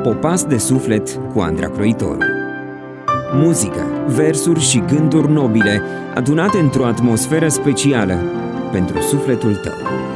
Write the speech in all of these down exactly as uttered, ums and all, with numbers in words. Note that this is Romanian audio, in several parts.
Popas de suflet cu Andra Croitoru. Muzică, versuri și gânduri nobile adunate într-o atmosferă specială pentru sufletul tău.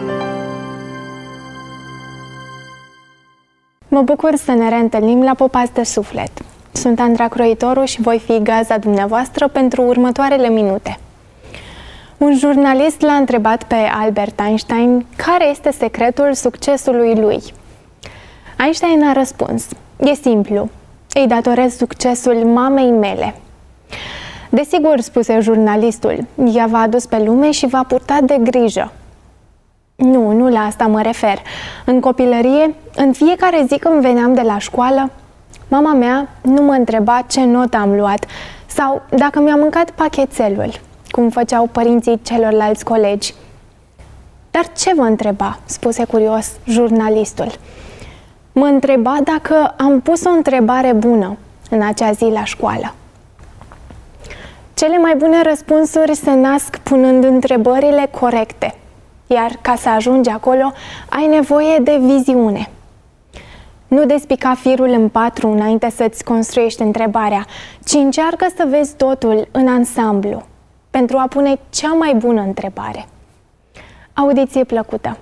Mă bucur să ne reîntâlnim la Popas de suflet. Sunt Andra Croitoru și voi fi gazda dumneavoastră pentru următoarele minute. Un jurnalist l-a întrebat pe Albert Einstein care este secretul succesului lui. Einstein a răspuns: e simplu, îi datorez succesul mamei mele. Desigur, spuse jurnalistul, ea v-a adus pe lume și v-a purtat de grijă. Nu, nu la asta mă refer. În copilărie, în fiecare zi când veneam de la școală, mama mea nu mă întreba ce notă am luat sau dacă mi-am mâncat pachetelul, cum făceau părinții celorlalți colegi. Dar ce vă întreba? Spuse curios jurnalistul. Mă întreba dacă am pus o întrebare bună în acea zi la școală. Cele mai bune răspunsuri se nasc punând întrebările corecte, iar ca să ajungi acolo, ai nevoie de viziune. Nu despica firul în patru înainte să-ți construiești întrebarea, ci încearcă să vezi totul în ansamblu, pentru a pune cea mai bună întrebare. Audiție plăcută!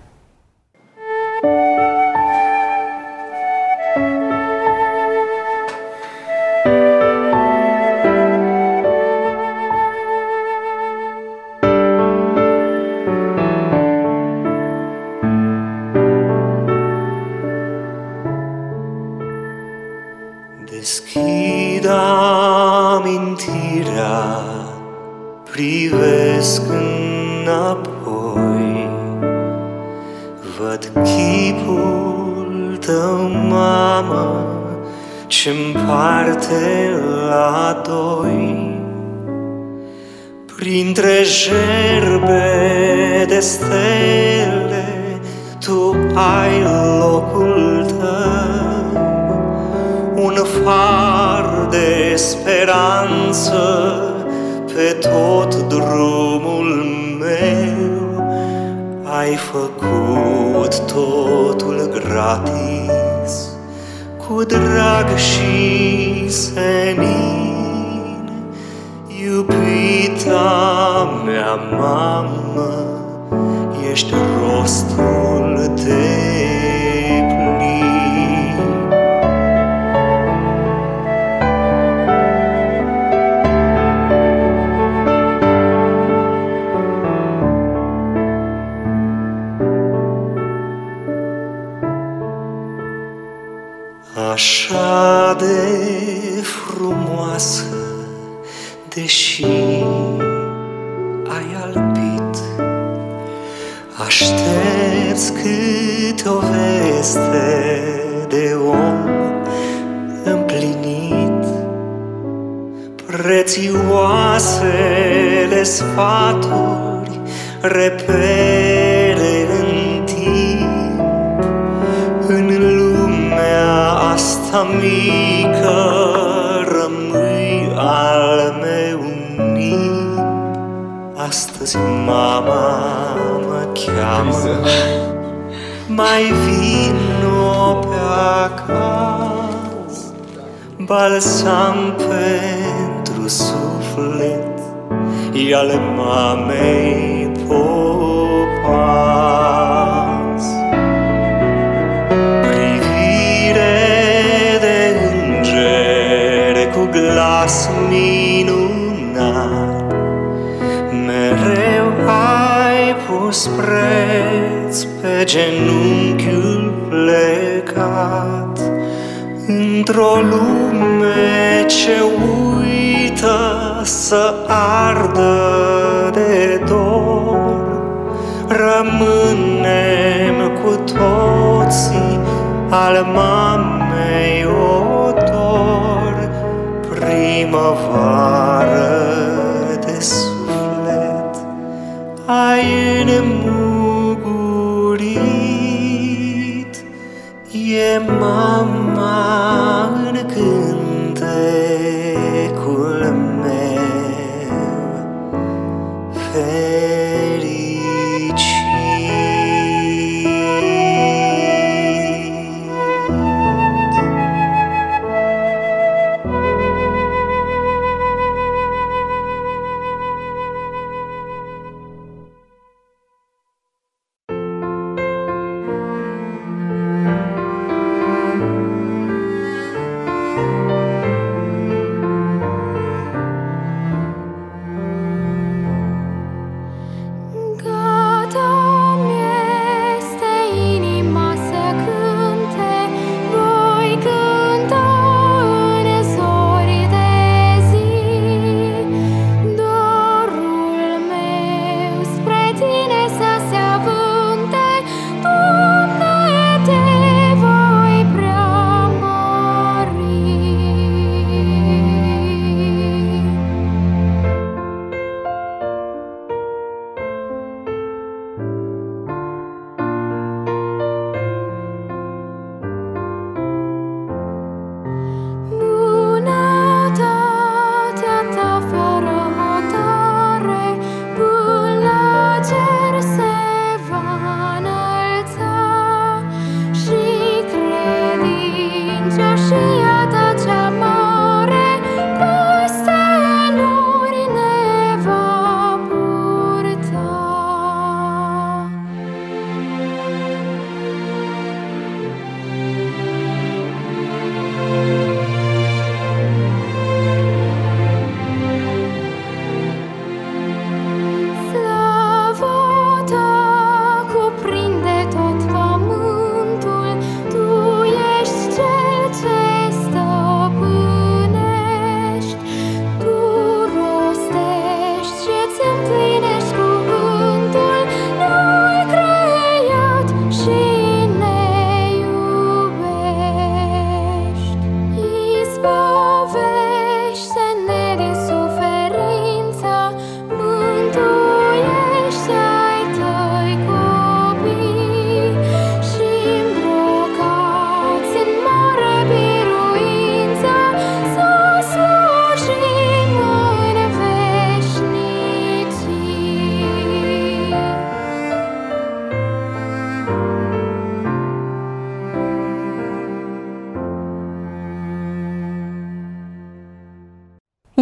Deschid amintirea, privesc înapoi, văd chipul tău, mamă, ce-mparte la doi. Printre gerbe de stele, tu ai locul tău, un far de speranță pe tot drumul meu. Ai făcut totul gratis, cu drag și senin. Iubita mea mamă, ești rostul de așa de frumoasă, deși ai albit, aștepți câte o veste de om împlinit. Prețioasele sfaturi, repere în timp, în lumea asta mică rămâi al meu nip. Astăzi mama mă cheamă, mai vino pe acasă, balsam pentru suflet, e al mamei Popas. Glas minunat, mereu ai pus preț pe genunchiul plecat, într-o lume ce uită să ardă de dor. Rămânem cu toții al mamei odor. Primăvară de suflet ai înmugurit, e mama în cântecul meu fericit.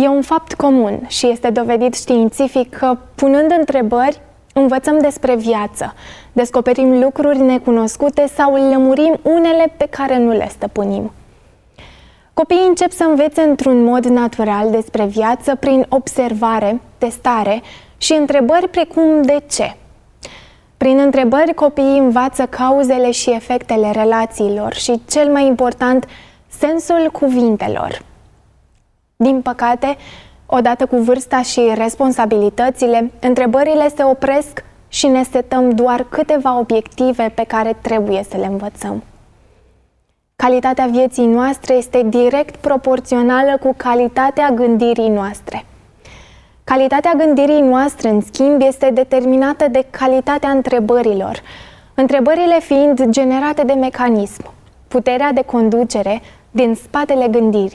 E un fapt comun și este dovedit științific că, punând întrebări, învățăm despre viață, descoperim lucruri necunoscute sau lămurim unele pe care nu le stăpânim. Copiii încep să învețe într-un mod natural despre viață prin observare, testare și întrebări precum de ce. Prin întrebări, copiii învață cauzele și efectele relațiilor și, cel mai important, sensul cuvintelor. Din păcate, odată cu vârsta și responsabilitățile, întrebările se opresc și ne setăm doar câteva obiective pe care trebuie să le învățăm. Calitatea vieții noastre este direct proporțională cu calitatea gândirii noastre. Calitatea gândirii noastre, în schimb, este determinată de calitatea întrebărilor, întrebările fiind generate de mecanism, puterea de conducere din spatele gândirii.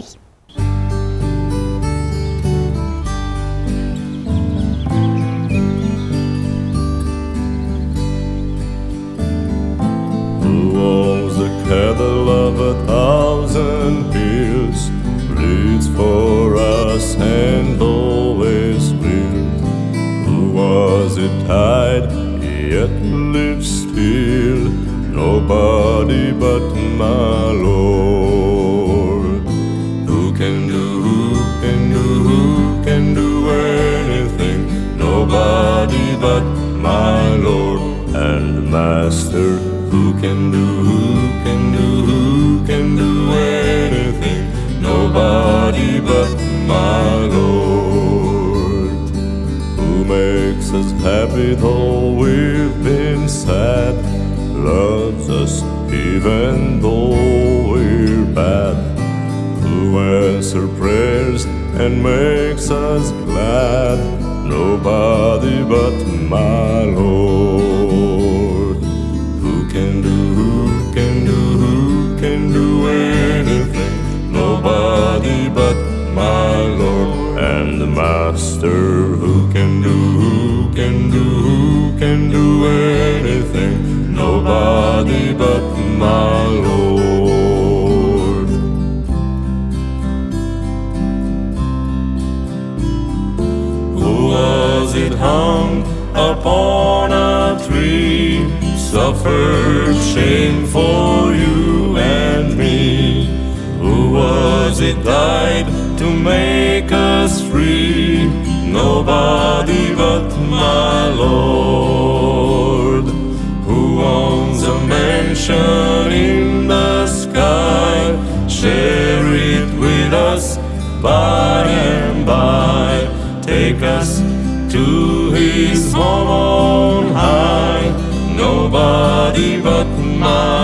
Cattle of a thousand hills bleeds for us and always will. Who was it died, yet lives still? Nobody but my Lord. Who can do, who can do, who can do anything? Nobody but my Lord and Master. Who can do, who can do, who can do anything? Nobody but my Lord. Who makes us happy though we've been sad, loves us even though we're bad. Who answers prayers and makes us glad? Nobody but my Lord. Who can do, who can do, who can do anything? Nobody but my Lord and the Master. Who can do, who can do, who can do anything? Nobody but my Lord. Who was it hung upon a tree, suffered shame for you and me? Who was it died to make us free? Nobody but my Lord. Who owns a mansion in the sky, share it with us by and by, take us to his home on high. Nobody but my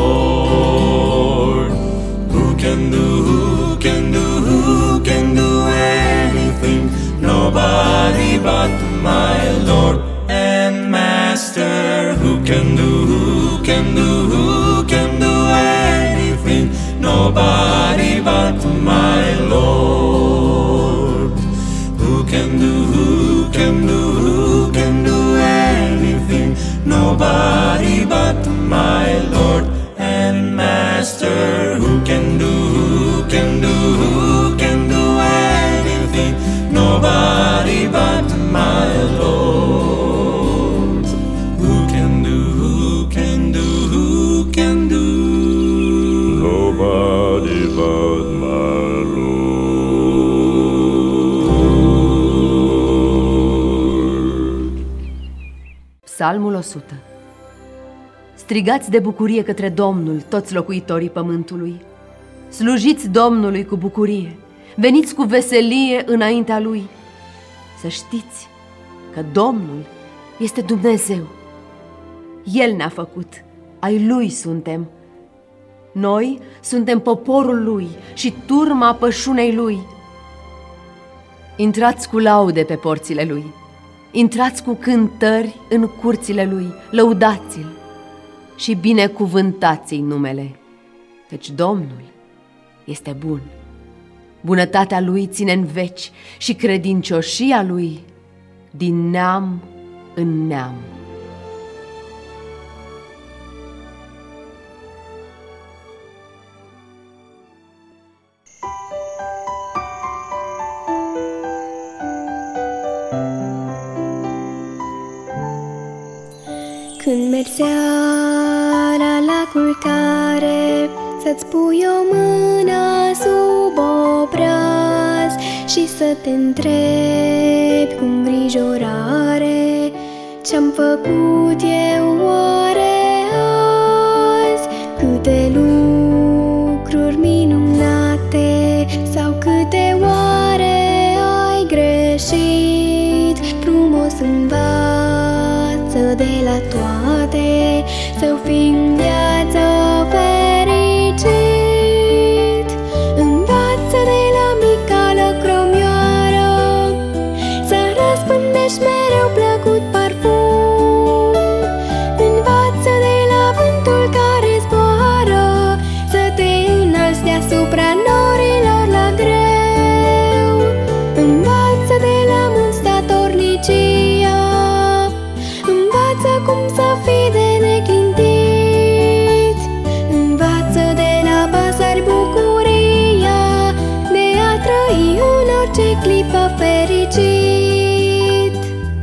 Lord. Who can do, who can do, who can do anything? Nobody but my Lord and Master. Who can do, who can do, who can do anything? Nobody but my Lord. Who can do, who can do, who can do anything? Nobody but my Lord and Master. Who can do, who can do, who can do anything? Nobody but my Lord. Who can do, who can do, who can do? Nobody but my Lord. Psalmul o sută. Strigați de bucurie către Domnul, toți locuitorii pământului. Slujiți Domnului cu bucurie, veniți cu veselie înaintea Lui. Să știți că Domnul este Dumnezeu. El ne-a făcut, ai Lui suntem. Noi suntem poporul Lui și turma pășunei Lui. Intrați cu laude pe porțile Lui, intrați cu cântări în curțile Lui, lăudați-L și binecuvântați-i numele, căci Domnul este bun. Bunătatea Lui ține în veci și credincioșia Lui din neam în neam. Când mergi seara la culcare, să-ți pui o mână sub obraz și să te întrebi cu îngrijorare: ce-am făcut eu oare azi? Câte lucruri minunate sau câte oare ai greșit? Frumos învață de la toate, să fii în viață fericit. Învață de la mica lăcromioară, să răspândești mereu plăcut parfum. Învață de la vântul care zboară, să te înalți deasupra norilor la greu. Învață de la munți statornicia, învață cum să fii de neclintit. Învață de la păsări bucuria de a trăi în orice clipă fericit.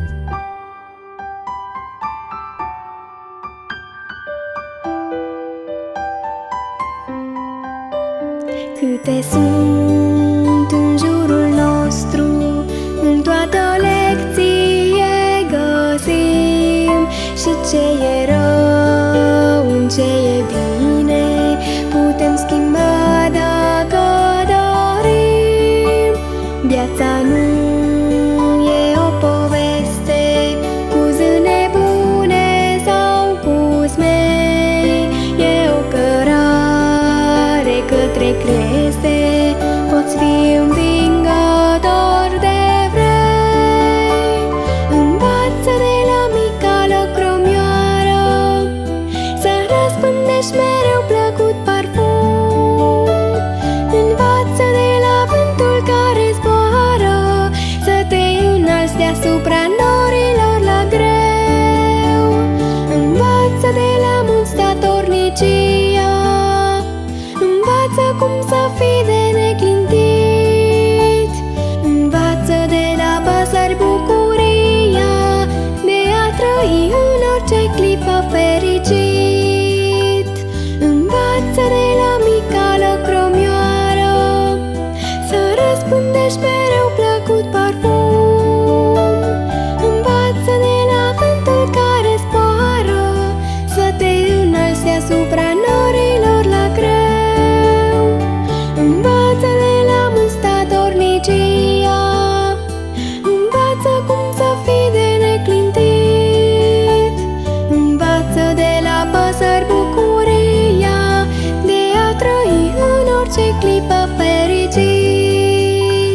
Câte sunt în jurul nostru, în toată lecție găsim și ce e rău, în ce e bine, putem schimba dacă dorim. Viața nu e o poveste cu zâne bune sau cu smei, e o cărare către creste, poți fi învingător de vrei. Învață de la mica lăcromioară, să răspândești mereu plăcut parfum. Învață de la vântul care zboară, să te înalți deasupra norilor la greu. Învață de la munți statornicia, învață cum să fii de neclintit. Învață de la păsări bucuria de a trăi în orice clipă fericit. Învață de la mica lăcromioară, să răspândești mereu plăcut parfum. Învață de la vântul care zboară, să te înalți deasupra norilor la greu. Învață de la munți statornicia, învață cum să fii de neclintit. Învață de la păsări bucuria de a trăi în orice clipă fericit.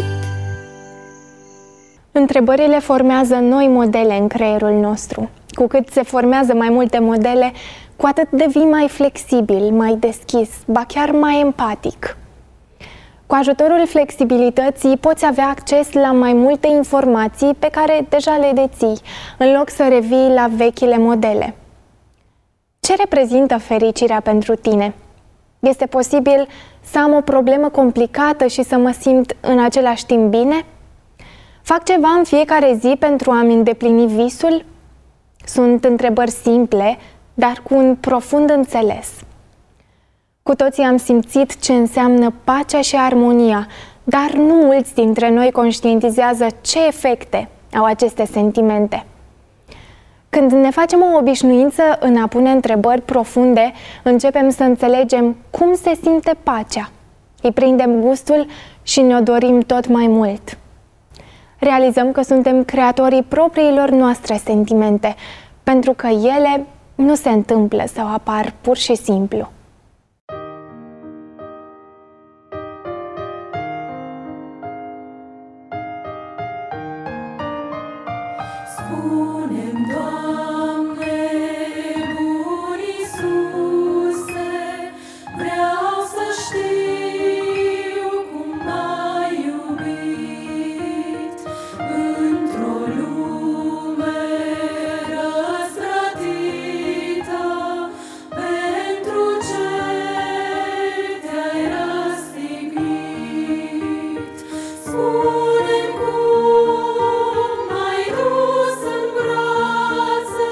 Întrebările formează noi modele în creierul nostru. Cu cât se formează mai multe modele, cu atât devii mai flexibil, mai deschis, ba chiar mai empatic. Cu ajutorul flexibilității poți avea acces la mai multe informații pe care deja le deții, în loc să revii la vechile modele. Ce reprezintă fericirea pentru tine? Este posibil să am o problemă complicată și să mă simt în același timp bine? Fac ceva în fiecare zi pentru a-mi îndeplini visul? Sunt întrebări simple, dar cu un profund înțeles. Cu toții am simțit ce înseamnă pacea și armonia, dar nu mulți dintre noi conștientizează ce efecte au aceste sentimente. Când ne facem o obișnuință în a pune întrebări profunde, începem să înțelegem cum se simte pacea. Îi prindem gustul și ne-o dorim tot mai mult. Realizăm că suntem creatorii propriilor noastre sentimente, pentru că ele nu se întâmplă sau apar pur și simplu. Spune-mi, Doamne, bun Iisuse, vreau să știu cum m-ai iubit într-o lume răzvrătită, pentru ce te-ai răstignit. Spune-mi cum m-ai dus în brațe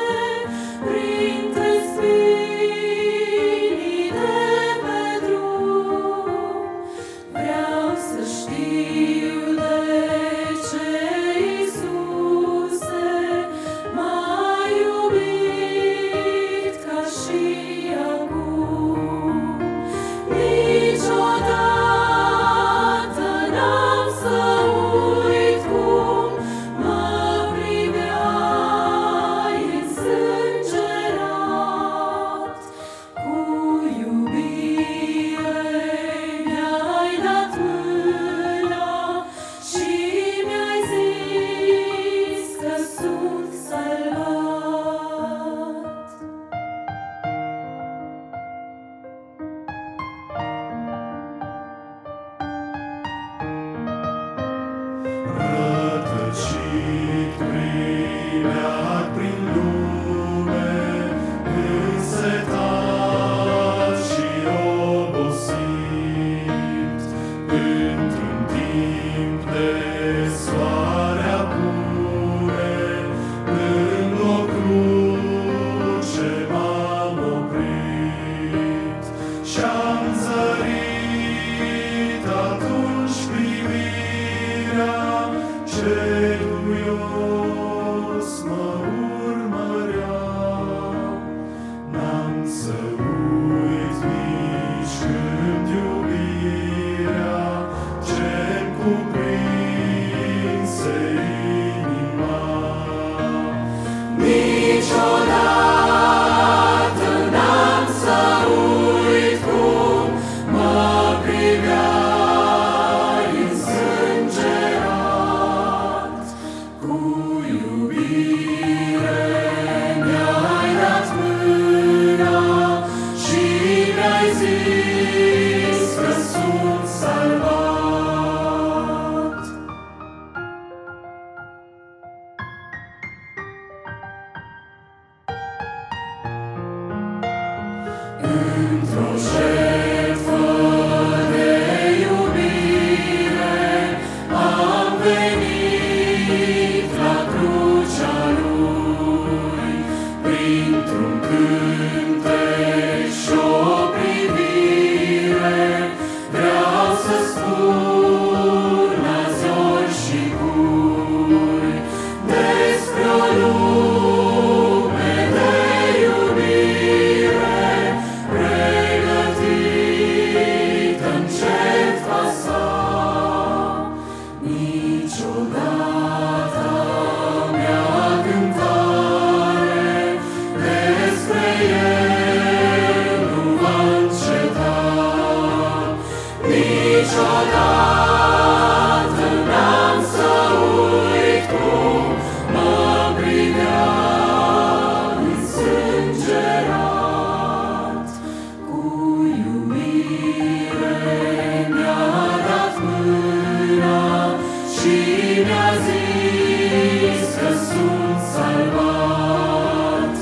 merg prin lume, însetat și obosit, într-un timp de soare apune, în o cruce m-am oprit și-am zărit atunci privirea ce duios mă urmărea. N-am să uit nici când iubirea ce-mi cuprinse inima. Niciodată n-am să uit cum mă priveai însângerat. Cu iubire mi-ai dat mâna și mi-ai zis că sunt salvat. Într-o jertfă de iubire am venit la crucea Lui, printr-un cântec și-o privire vreau să spun la zori și cui despre o lume de iubire pregătită-n jertfa sa. Niciodată mea cântare despre El nu va înceta. Niciodată n-am să uit cum mă privea însângerat. Cu iubire mi-a dat mâna și mi-a zis că sunt salvat.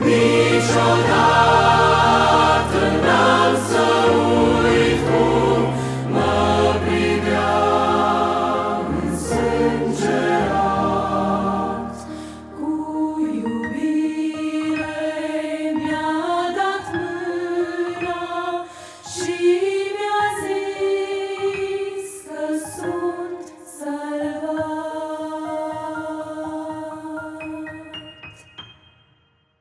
Niciodată n-am să uit cum mă privea însângerat. Cu iubire mi-a dat mâna și mi-a zis că sunt salvat.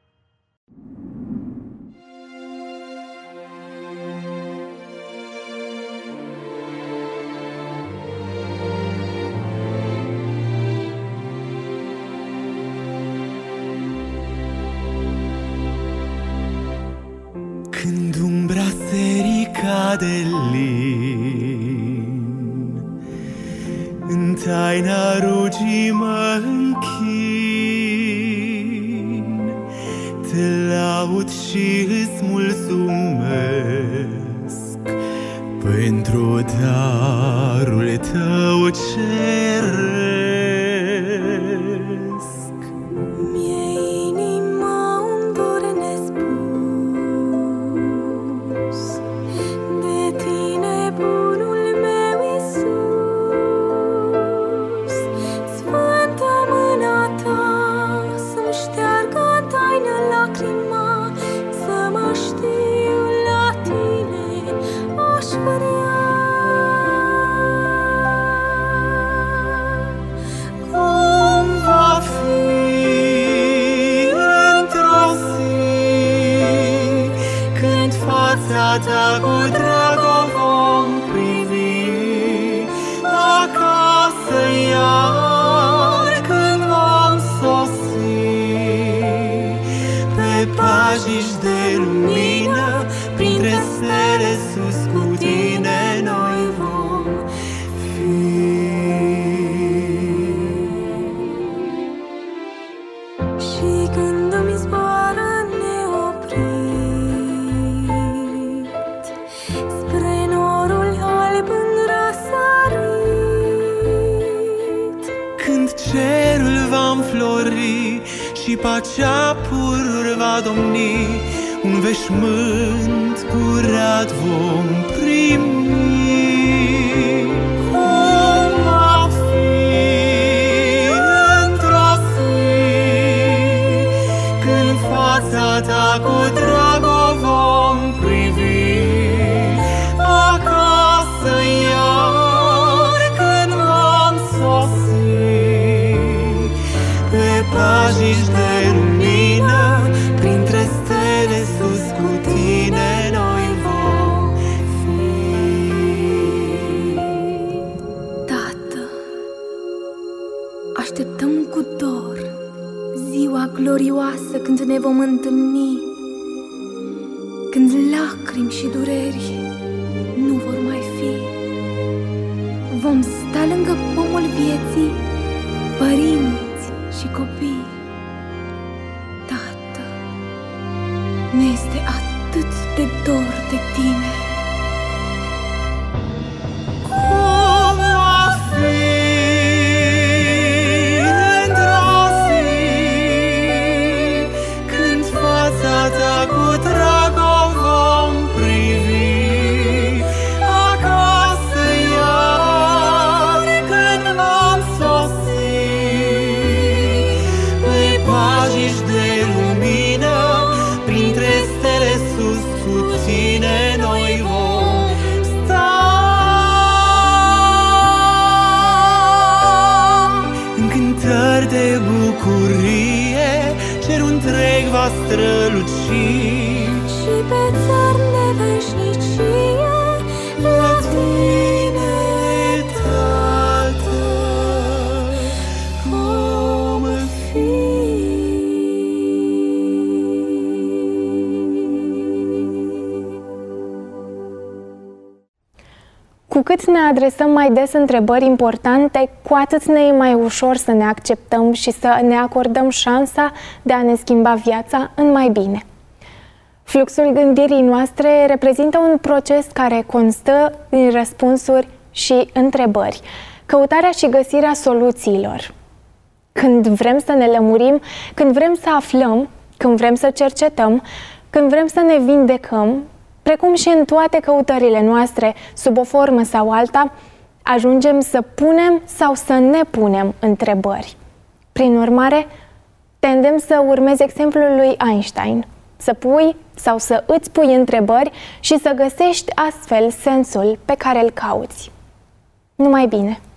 Când umbra se ridica de lin, în taina rugii mă închin, te laud și îți mulțumesc pentru darul tău ceresc. Mi-e inima un dor nespus de tine, bunul meu Iisus. Sfântă mâna ta să-mi șteargă taină lacrima, să mă știu la tine, aș vrea. Cum va fi într-o zi când fața ta cu drag o vom privi, acasă iar când vom sosi, pe pajiști de lumină, printre stele sus cu tine noi vom fi. Și când îmi zboară neoprit spre norul alb înrăsărit, Când cerul va înflori și pacea pururi va domni, un veșmânt curat vom primi. Cum va fi într-o zi, când fața ta cu drag o vom privi, acasă iar când vom sosi, pe pajiști de lumină, printre stele sus cu tine noi vom fi. Tată, așteptăm cu dor ziua glorioasă când ne vom întâlni, când lacrimi și dureri nu vor mai fi. Vom sta lângă pomul vieții, părinți și copii. Tată, ne este atât de dor de tine. Cum va fi într-o zi, când fața ta cu drag o vom privi, acasă iar când vom sosi, pe pajiști de lumină, printre stele sus cu tine noi vom sta. În cântări de bucurie cerul întreg va străluci, Și pe țări neveșnicie la tine, Tată, vom fi. Cu cât ne adresăm mai des întrebări importante, cu atât ne e mai ușor să ne acceptăm și să ne acordăm șansa de a ne schimba viața în mai bine. Fluxul gândirii noastre reprezintă un proces care constă din răspunsuri și întrebări, căutarea și găsirea soluțiilor. Când vrem să ne lămurim, când vrem să aflăm, când vrem să cercetăm, când vrem să ne vindecăm, precum și în toate căutările noastre, sub o formă sau alta, ajungem să punem sau să ne punem întrebări. Prin urmare, te îndemn să urmezi exemplul lui Einstein, să pui sau să îți pui întrebări și să găsești astfel sensul pe care îl cauți. Numai bine!